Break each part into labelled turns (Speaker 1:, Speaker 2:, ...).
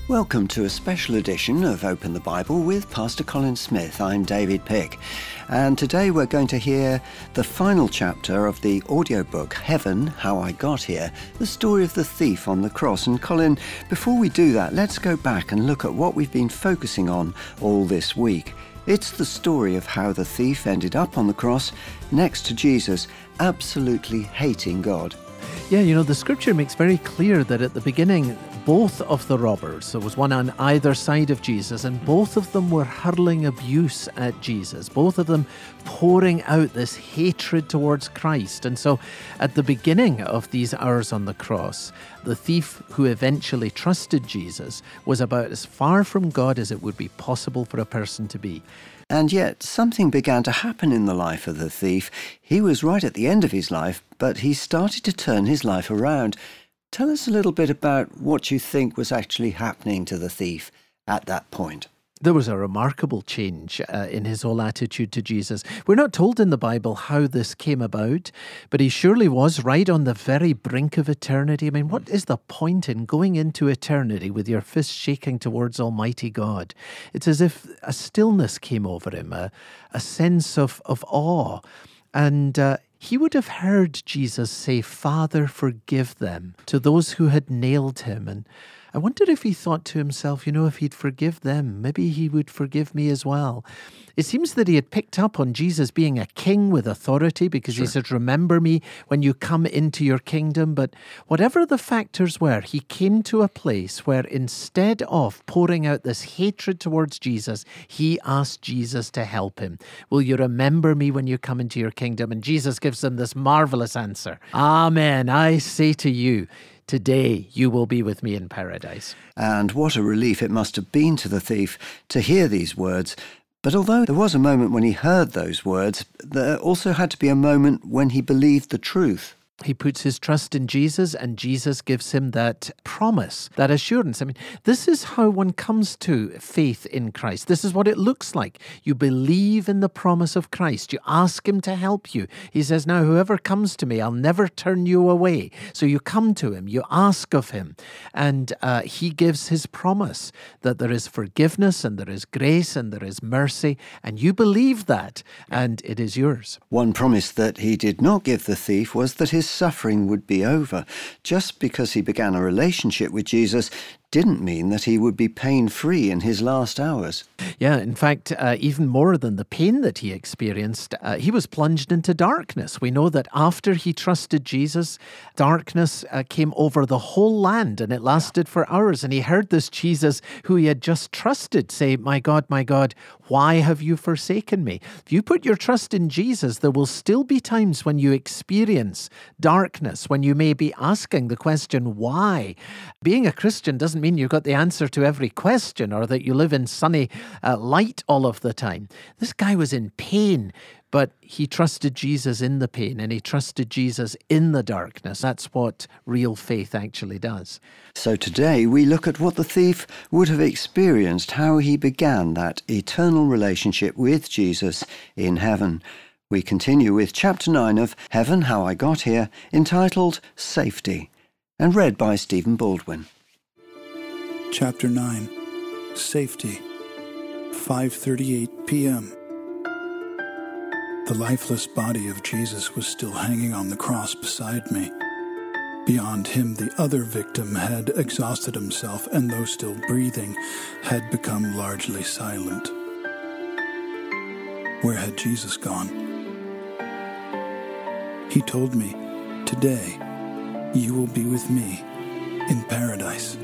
Speaker 1: Welcome to a special edition of Open the Bible with Pastor Colin Smith. I'm David Pick, and today we're going to hear the final chapter of the audiobook Heaven, How I Got Here, the story of the thief on the cross. And Colin, before we do that, let's go back and look at what we've been focusing on all this week. It's the story of how the thief ended up on the cross next to Jesus, absolutely hating God.
Speaker 2: Yeah, the scripture makes very clear that at the beginning, both of the robbers, there was one on either side of Jesus, and both of them were hurling abuse at Jesus, both of them pouring out this hatred towards Christ. And so at the beginning of these hours on the cross, the thief who eventually trusted Jesus was about as far from God as it would be possible for a person to be.
Speaker 1: And yet something began to happen in the life of the thief. He was right at the end of his life, but he started to turn his life around. Tell us a little bit about what you think was actually happening to the thief at that point.
Speaker 2: There was a remarkable change in his whole attitude to Jesus. We're not told in the Bible how this came about, but he surely was right on the very brink of eternity. I mean, what is the point in going into eternity with your fist shaking towards Almighty God? It's as if a stillness came over him, a sense of awe. And he would have heard Jesus say, "Father, forgive them," to those who had nailed him. And I wonder if he thought to himself, if he'd forgive them, maybe he would forgive me as well. It seems that he had picked up on Jesus being a king with authority because He said, "Remember me when you come into your kingdom." But whatever the factors were, he came to a place where instead of pouring out this hatred towards Jesus, he asked Jesus to help him. "Will you remember me when you come into your kingdom?" And Jesus gives him this marvelous answer. "Amen, I say to you, today you will be with me in paradise."
Speaker 1: And what a relief it must have been to the thief to hear these words. But although there was a moment when he heard those words, there also had to be a moment when he believed the truth.
Speaker 2: He puts his trust in Jesus, and Jesus gives him that promise, that assurance. I mean, this is how one comes to faith in Christ. This is what it looks like. You believe in the promise of Christ. You ask him to help you. He says, "Now, whoever comes to me, I'll never turn you away." So you come to him, you ask of him, and he gives his promise that there is forgiveness and there is grace and there is mercy, and you believe that, and it is yours.
Speaker 1: One promise that he did not give the thief was that his suffering would be over. Just because he began a relationship with Jesus didn't mean that he would be pain-free in his last hours.
Speaker 2: Yeah, in fact, even more than the pain that he experienced, he was plunged into darkness. We know that after he trusted Jesus, darkness came over the whole land, and it lasted for hours. And he heard this Jesus who he had just trusted say, my God, why have you forsaken me?" If you put your trust in Jesus, there will still be times when you experience darkness, when you may be asking the question, why? Being a Christian doesn't mean you've got the answer to every question or that you live in sunny light all of the time. This guy was in pain, but he trusted Jesus in the pain and he trusted Jesus in the darkness. That's what real faith actually does.
Speaker 1: So today we look at what the thief would have experienced, how he began that eternal relationship with Jesus in heaven. We continue with chapter 9 of Heaven, How I Got Here, entitled Safety, and read by Stephen Baldwin.
Speaker 3: Chapter 9, Safety, 5:38 p.m. The lifeless body of Jesus was still hanging on the cross beside me. Beyond him, the other victim had exhausted himself, and though still breathing, had become largely silent. Where had Jesus gone? He told me, "Today, you will be with me in paradise."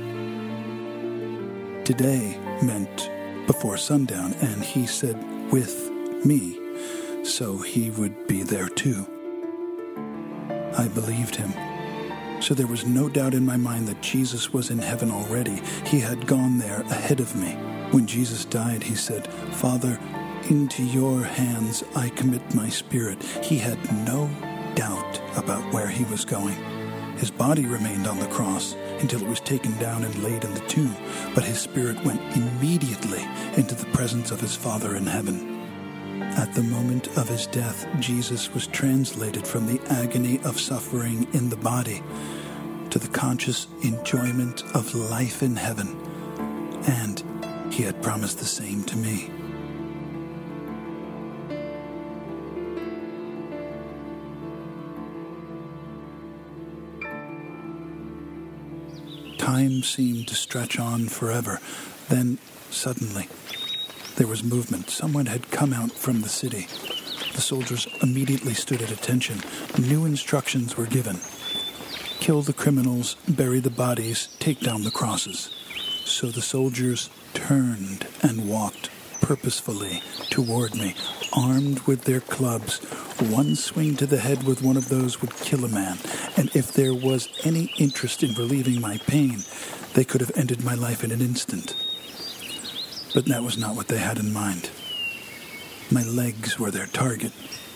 Speaker 3: Today meant before sundown, and he said, "with me," so he would be there too. I believed him. So there was no doubt in my mind that Jesus was in heaven already. He had gone there ahead of me. When Jesus died, he said, "Father, into your hands I commit my spirit." He had no doubt about where he was going. His body remained on the cross until it was taken down and laid in the tomb, but his spirit went immediately into the presence of his Father in heaven. At the moment of his death, Jesus was translated from the agony of suffering in the body to the conscious enjoyment of life in heaven. and he had promised the same to me. Time seemed to stretch on forever. Then, suddenly, there was movement. Someone had come out from the city. The soldiers immediately stood at attention. New instructions were given. Kill the criminals, bury the bodies, take down the crosses. So the soldiers turned and walked purposefully toward me, armed with their clubs. One swing to the head with one of those would kill a man, and if there was any interest in relieving my pain, they could have ended my life in an instant. But that was not what they had in mind. My legs were their target.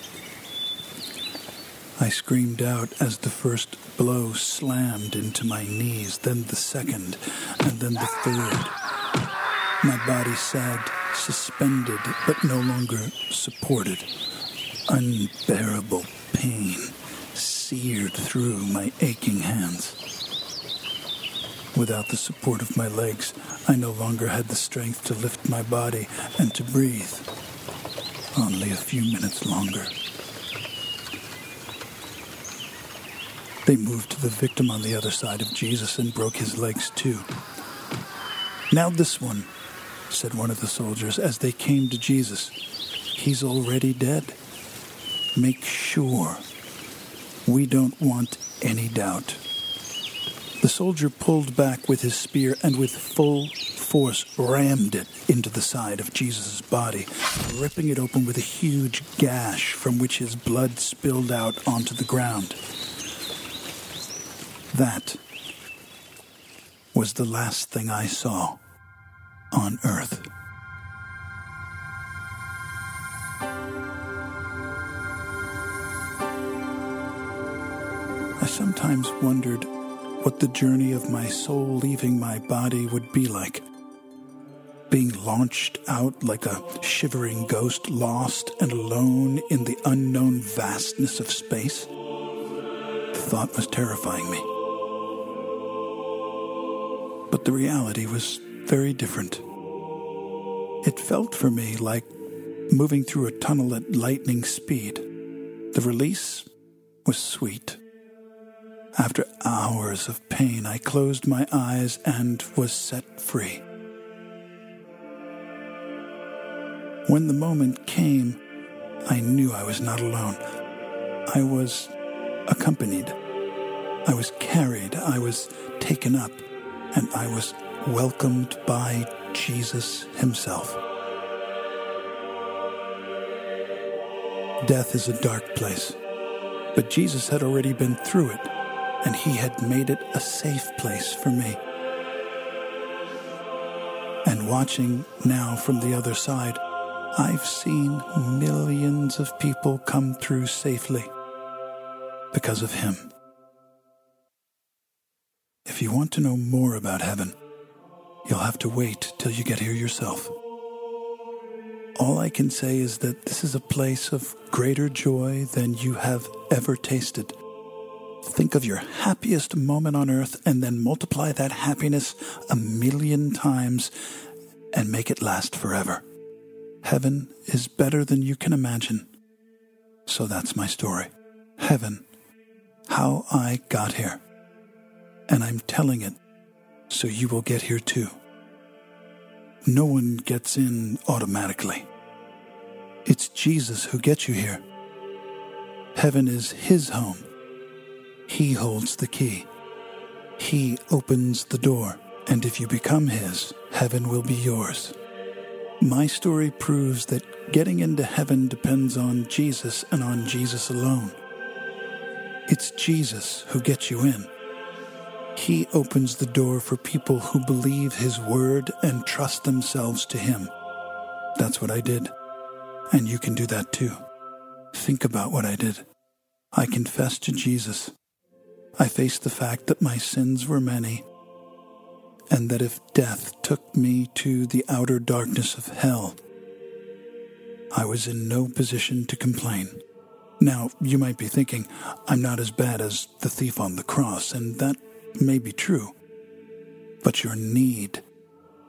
Speaker 3: I screamed out as the first blow slammed into my knees, then the second, and then the third. My body sagged, suspended, but no longer supported. Unbearable pain seared through my aching hands. Without the support of my legs, I no longer had the strength to lift my body and to breathe. Only a few minutes longer. They moved to the victim on the other side of Jesus and broke his legs too. "Now this one," said one of the soldiers as they came to Jesus. "He's already dead. Make sure. We don't want any doubt." The soldier pulled back with his spear and with full force rammed it into the side of Jesus' body, ripping it open with a huge gash from which his blood spilled out onto the ground. That was the last thing I saw on earth. I sometimes wondered what the journey of my soul leaving my body would be like. Being launched out like a shivering ghost, lost and alone in the unknown vastness of space. The thought was terrifying me. But the reality was very different. It felt for me like moving through a tunnel at lightning speed. The release was sweet. After hours of pain, I closed my eyes and was set free. When the moment came, I knew I was not alone. I was accompanied. I was carried. I was taken up. And I was welcomed by Jesus himself. Death is a dark place, but Jesus had already been through it, and he had made it a safe place for me. And watching now from the other side, I've seen millions of people come through safely because of him. If you want to know more about heaven, you'll have to wait till you get here yourself. All I can say is that this is a place of greater joy than you have ever tasted. Think of your happiest moment on earth and then multiply that happiness 1,000,000 times and make it last forever. Heaven is better than you can imagine. So that's my story. Heaven, how I got here. And I'm telling it so you will get here too. No one gets in automatically. It's Jesus who gets you here. Heaven is his home. He holds the key. He opens the door. And if you become his, heaven will be yours. My story proves that getting into heaven depends on Jesus and on Jesus alone. It's Jesus who gets you in. He opens the door for people who believe his word and trust themselves to him. That's what I did. And you can do that too. Think about what I did. I confessed to Jesus. I faced the fact that my sins were many, and that if death took me to the outer darkness of hell, I was in no position to complain. Now, you might be thinking, I'm not as bad as the thief on the cross, and that may be true, but your need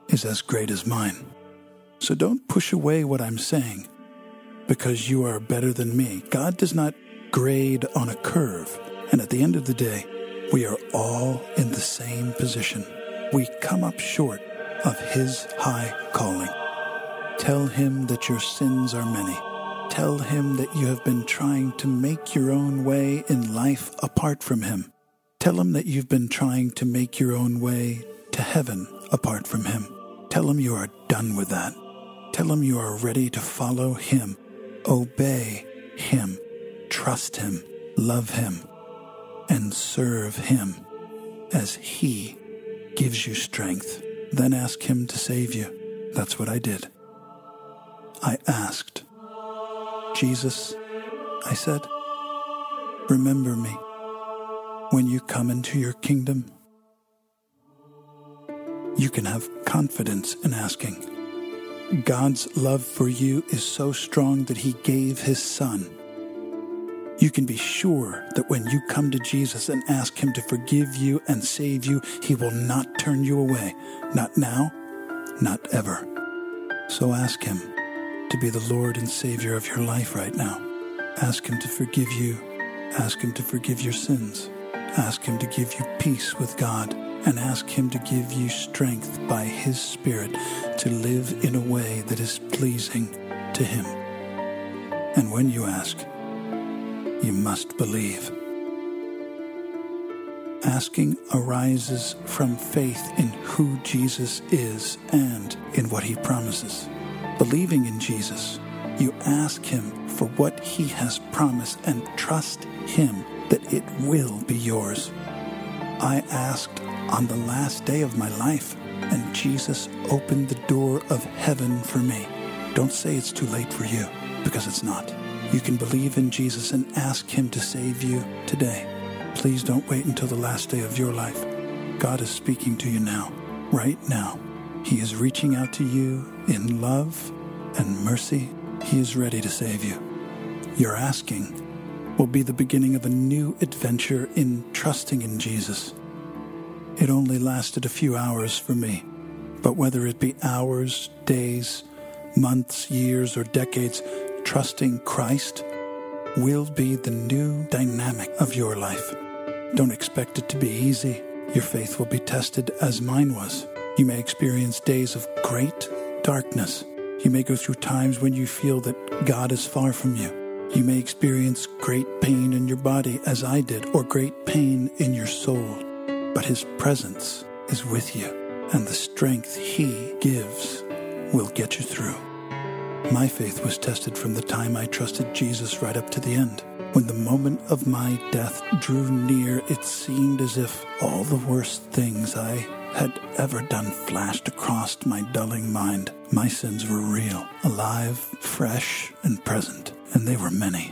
Speaker 3: is as great as mine. So don't push away what I'm saying because you are better than me. God does not grade on a curve. And at the end of the day, we are all in the same position. We come up short of His high calling. Tell Him that your sins are many. Tell Him that you have been trying to make your own way in life apart from Him. Tell Him that you've been trying to make your own way to heaven apart from Him. Tell Him you are done with that. Tell Him you are ready to follow Him, obey Him, trust Him, love Him, and serve Him as He gives you strength. Then ask Him to save you. That's what I did. I asked. Jesus, I said, remember me when you come into your kingdom. You can have confidence in asking. God's love for you is so strong that He gave His Son. You can be sure that when you come to Jesus and ask Him to forgive you and save you, He will not turn you away. Not now, not ever. So ask Him to be the Lord and Savior of your life right now. Ask Him to forgive you. Ask Him to forgive your sins. Ask Him to give you peace with God. And ask Him to give you strength by His Spirit to live in a way that is pleasing to Him. And when you ask, you must believe. Asking arises from faith in who Jesus is and in what He promises. Believing in Jesus, you ask Him for what He has promised and trust Him that it will be yours. I asked on the last day of my life, and Jesus opened the door of heaven for me. Don't say it's too late for you, because it's not. You can believe in Jesus and ask Him to save you today. Please don't wait until the last day of your life. God is speaking to you now, right now. He is reaching out to you in love and mercy. He is ready to save you. Your asking will be the beginning of a new adventure in trusting in Jesus. It only lasted a few hours for me, but whether it be hours, days, months, years, or decades, trusting Christ will be the new dynamic of your life. Don't expect it to be easy. Your faith will be tested as mine was. You may experience days of great darkness. You may go through times when you feel that God is far from you. You may experience great pain in your body as I did, or great pain in your soul. But His presence is with you, and the strength He gives will get you through. My faith was tested from the time I trusted Jesus right up to the end. When the moment of my death drew near, it seemed as if all the worst things I had ever done flashed across my dulling mind. My sins were real, alive, fresh, and present, and they were many.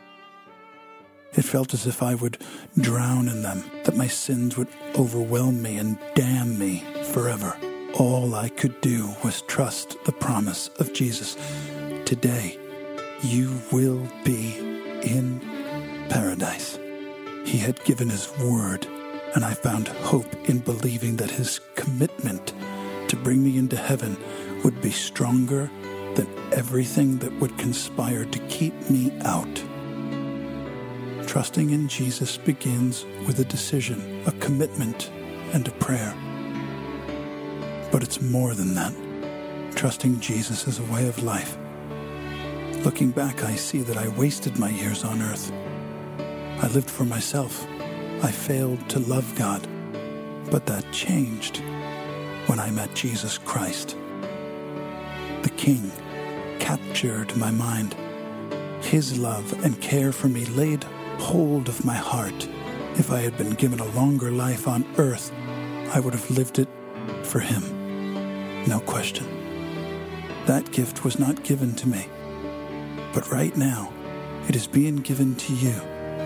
Speaker 3: It felt as if I would drown in them, that my sins would overwhelm me and damn me forever. All I could do was trust the promise of Jesus. Today, you will be in paradise. He had given His word, and I found hope in believing that His commitment to bring me into heaven would be stronger than everything that would conspire to keep me out. Trusting in Jesus begins with a decision, a commitment, and a prayer. But it's more than that. Trusting Jesus is a way of life. Looking back, I see that I wasted my years on earth. I lived for myself. I failed to love God. But that changed when I met Jesus Christ. The King captured my mind. His love and care for me laid hold of my heart. If I had been given a longer life on earth, I would have lived it for Him. No question. That gift was not given to me. But right now, it is being given to you.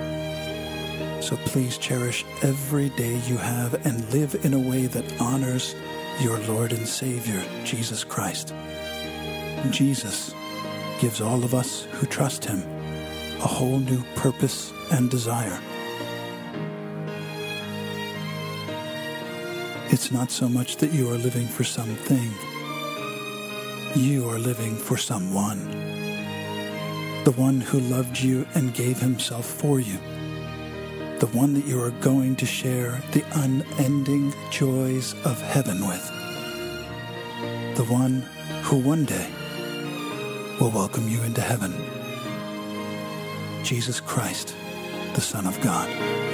Speaker 3: So please cherish every day you have and live in a way that honors your Lord and Savior, Jesus Christ. Jesus gives all of us who trust Him a whole new purpose and desire. It's not so much that you are living for something. You are living for someone. The one who loved you and gave himself for you. The one that you are going to share the unending joys of heaven with. The one who one day will welcome you into heaven. Jesus Christ, the Son of God.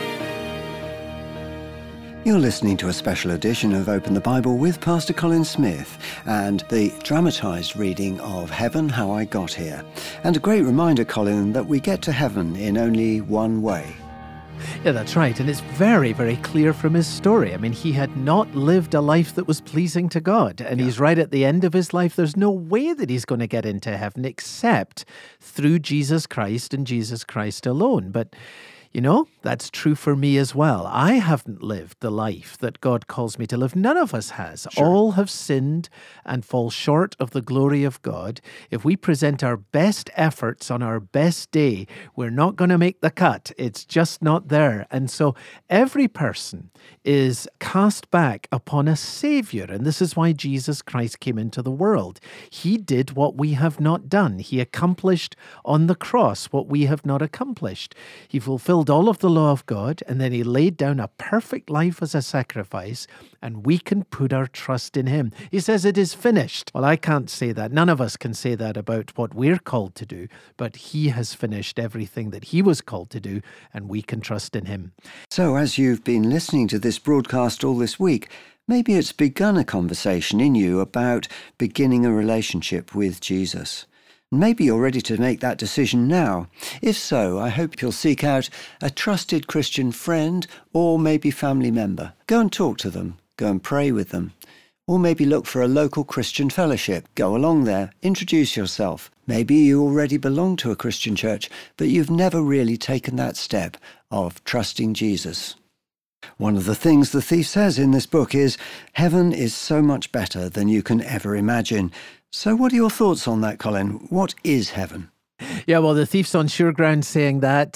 Speaker 1: You're listening to a special edition of Open the Bible with Pastor Colin Smith and the dramatised reading of Heaven, How I Got Here. And a great reminder, Colin, that we get to heaven in only one way.
Speaker 2: Yeah, that's right. And it's very, very clear from his story. I mean, he had not lived a life that was pleasing to God. And he's right at the end of his life. There's no way that he's going to get into heaven except through Jesus Christ and Jesus Christ alone. But you know, that's true for me as well. I haven't lived the life that God calls me to live. None of us has.
Speaker 1: Sure.
Speaker 2: All have sinned and fall short of the glory of God. If we present our best efforts on our best day, we're not going to make the cut. It's just not there. And so every person is cast back upon a Savior. And this is why Jesus Christ came into the world. He did what we have not done. He accomplished on the cross what we have not accomplished. He fulfilled all of the law of God, and then he laid down a perfect life as a sacrifice, and we can put our trust in him. He says it is finished. Well, I can't say that. None of us can say that about what we're called to do, but he has finished everything that he was called to do, and we can trust in him.
Speaker 1: So as you've been listening to this broadcast all this week, maybe it's begun a conversation in you about beginning a relationship with Jesus. Maybe you're ready to make that decision now. If so, I hope you'll seek out a trusted Christian friend or maybe family member. Go and talk to them. Go and pray with them. Or maybe look for a local Christian fellowship. Go along there. Introduce yourself. Maybe you already belong to a Christian church, but you've never really taken that step of trusting Jesus. One of the things the thief says in this book is, heaven is so much better than you can ever imagine. So what are your thoughts on that, Colin? What is heaven?
Speaker 2: Yeah, well, the thief's on sure ground saying that.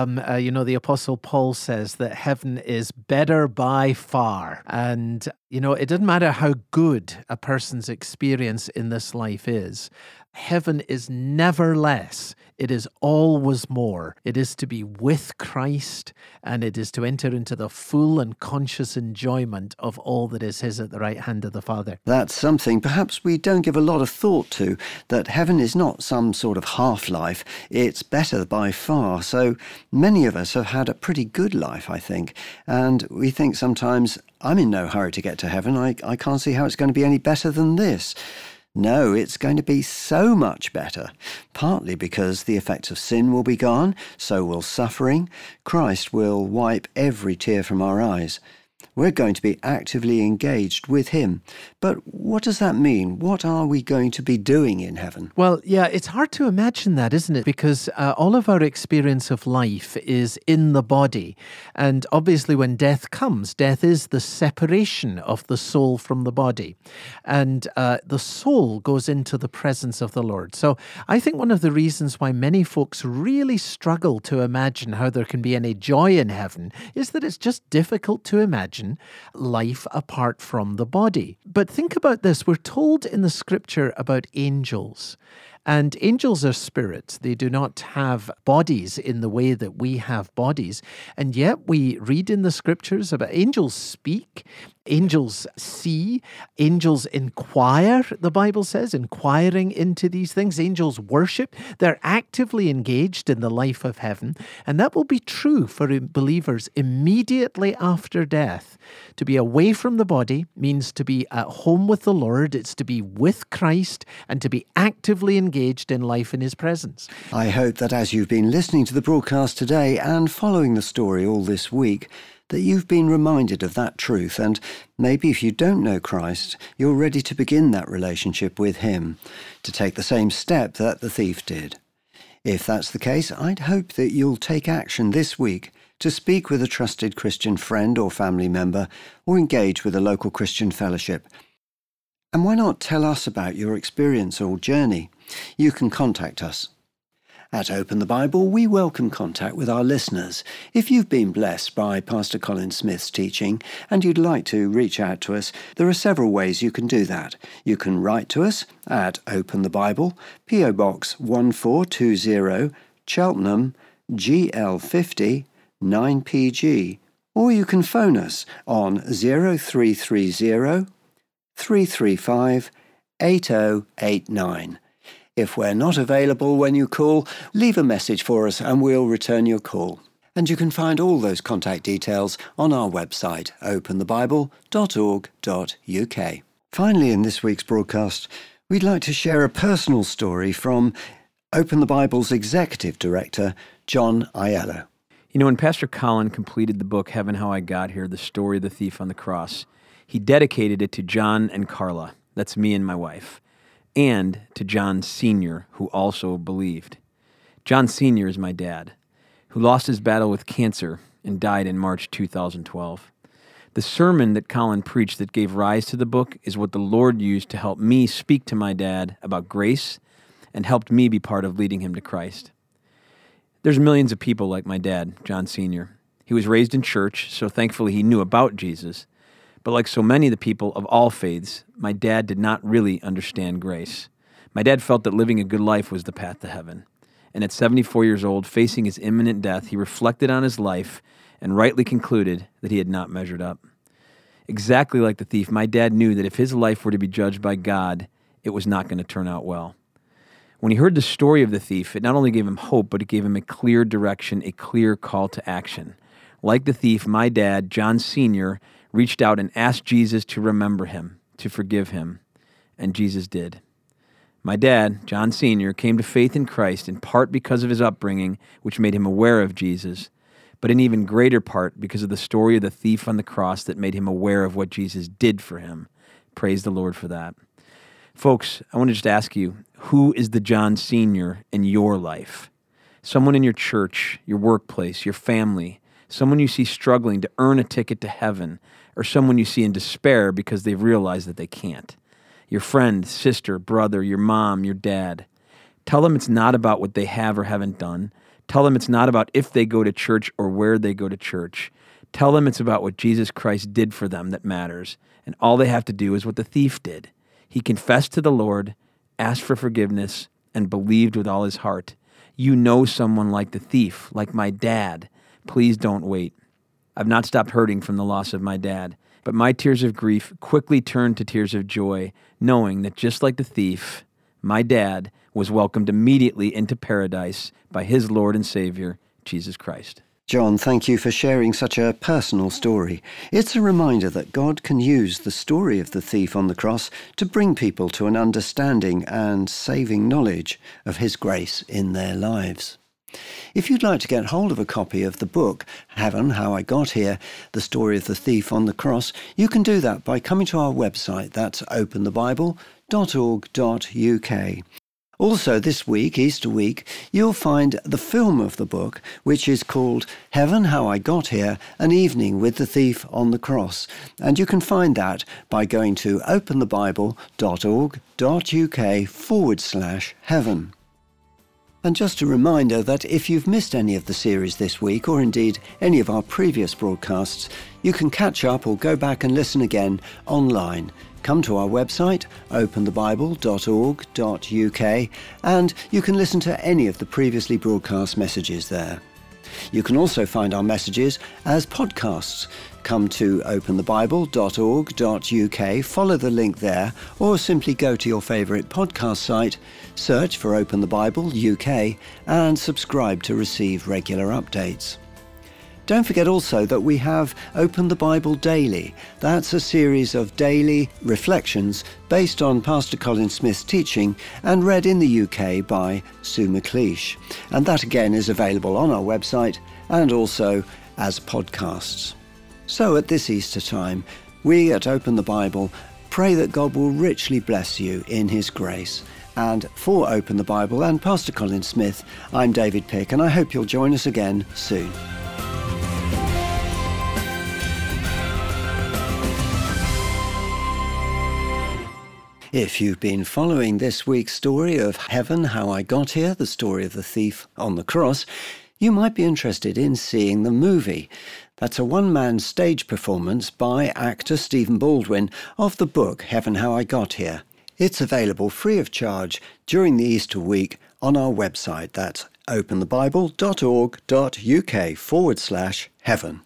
Speaker 2: The Apostle Paul says that heaven is better by far. And, it doesn't matter how good a person's experience in this life is. Heaven is never less. It is always more. It is to be with Christ, and it is to enter into the full and conscious enjoyment of all that is his at the right hand of the Father.
Speaker 1: That's something perhaps we don't give a lot of thought to, that heaven is not some sort of half-life. It's better by far. So many of us have had a pretty good life, I think. And we think sometimes, I'm in no hurry to get to heaven. I can't see how it's going to be any better than this. No, it's going to be so much better, partly because the effects of sin will be gone, so will suffering. Christ will wipe every tear from our eyes. We're going to be actively engaged with him. But what does that mean? What are we going to be doing in heaven?
Speaker 2: Well, yeah, it's hard to imagine that, isn't it? Because all of our experience of life is in the body. And obviously when death comes, death is the separation of the soul from the body. And the soul goes into the presence of the Lord. So I think one of the reasons why many folks really struggle to imagine how there can be any joy in heaven is that it's just difficult to imagine life apart from the body. But think about this. We're told in the scripture about angels. And angels are spirits. They do not have bodies in the way that we have bodies. And yet we read in the scriptures about angels speak, angels see, angels inquire, the Bible says, inquiring into these things. Angels worship. They're actively engaged in the life of heaven. And that will be true for believers immediately after death. To be away from the body means to be at home with the Lord. It's to be with Christ and to be actively engaged in life in his presence.
Speaker 1: I hope that as you've been listening to the broadcast today and following the story all this week, that you've been reminded of that truth, and maybe if you don't know Christ, you're ready to begin that relationship with him, to take the same step that the thief did. If that's the case, I'd hope that you'll take action this week to speak with a trusted Christian friend or family member, or engage with a local Christian fellowship. And why not tell us about your experience or journey? You can contact us. At Open the Bible, we welcome contact with our listeners. If you've been blessed by Pastor Colin Smith's teaching and you'd like to reach out to us, there are several ways you can do that. You can write to us at Open the Bible, P.O. Box 1420, Cheltenham, GL50 9PG, or you can phone us on 0330 335 8089. If we're not available when you call, leave a message for us and we'll return your call. And you can find all those contact details on our website, openthebible.org.uk. Finally, in this week's broadcast, we'd like to share a personal story from Open the Bible's Executive Director, John Aiello.
Speaker 4: You know, when Pastor Colin completed the book, Heaven, How I Got Here, The Story of the Thief on the Cross, he dedicated it to John and Carla, that's me and my wife, and to John Sr., who also believed. John Sr. is my dad, who lost his battle with cancer and died in March 2012. The sermon that Colin preached that gave rise to the book is what the Lord used to help me speak to my dad about grace and helped me be part of leading him to Christ. There's millions of people like my dad, John Sr. He was raised in church, so thankfully he knew about Jesus. But like so many of the people of all faiths, my dad did not really understand grace. My dad felt that living a good life was the path to heaven. And at 74 years old, facing his imminent death, he reflected on his life and rightly concluded that he had not measured up. Exactly like the thief, my dad knew that if his life were to be judged by God, it was not going to turn out well. When he heard the story of the thief, it not only gave him hope, but it gave him a clear direction, a clear call to action. Like the thief, my dad, John Sr., reached out and asked Jesus to remember him, to forgive him, and Jesus did. My dad, John Sr., came to faith in Christ in part because of his upbringing, which made him aware of Jesus, but in even greater part because of the story of the thief on the cross that made him aware of what Jesus did for him. Praise the Lord for that. Folks, I want to just ask you, who is the John Sr. in your life? Someone in your church, your workplace, your family, someone you see struggling to earn a ticket to heaven, or someone you see in despair because they've realized that they can't. Your friend, sister, brother, your mom, your dad. Tell them it's not about what they have or haven't done. Tell them it's not about if they go to church or where they go to church. Tell them it's about what Jesus Christ did for them that matters, and all they have to do is what the thief did. He confessed to the Lord, asked for forgiveness, and believed with all his heart. You know someone like the thief, like my dad. Please don't wait. I've not stopped hurting from the loss of my dad, but my tears of grief quickly turned to tears of joy, knowing that just like the thief, my dad was welcomed immediately into paradise by his Lord and Savior, Jesus Christ.
Speaker 1: John, thank you for sharing such a personal story. It's a reminder that God can use the story of the thief on the cross to bring people to an understanding and saving knowledge of his grace in their lives. If you'd like to get hold of a copy of the book, Heaven, How I Got Here, The Story of the Thief on the Cross, you can do that by coming to our website. That's openthebible.org.uk. Also this week, Easter week, you'll find the film of the book, which is called Heaven, How I Got Here, An Evening with the Thief on the Cross. And you can find that by going to openthebible.org.uk/heaven. And just a reminder that if you've missed any of the series this week, or indeed any of our previous broadcasts, you can catch up or go back and listen again online. Come to our website, openthebible.org.uk, and you can listen to any of the previously broadcast messages there. You can also find our messages as podcasts. Come to openthebible.org.uk, follow the link there, or simply go to your favourite podcast site, search for Open the Bible UK, and subscribe to receive regular updates. Don't forget also that we have Open the Bible Daily. That's a series of daily reflections based on Pastor Colin Smith's teaching and read in the UK by Sue McLeish. And that again is available on our website and also as podcasts. So at this Easter time, we at Open the Bible pray that God will richly bless you in his grace. And for Open the Bible and Pastor Colin Smith, I'm David Pick, and I hope you'll join us again soon. If you've been following this week's story of Heaven, How I Got Here, the story of the thief on the cross, you might be interested in seeing the movie. That's a one-man stage performance by actor Stephen Baldwin of the book Heaven, How I Got Here. It's available free of charge during the Easter week on our website. That's openthebible.org.uk/heaven.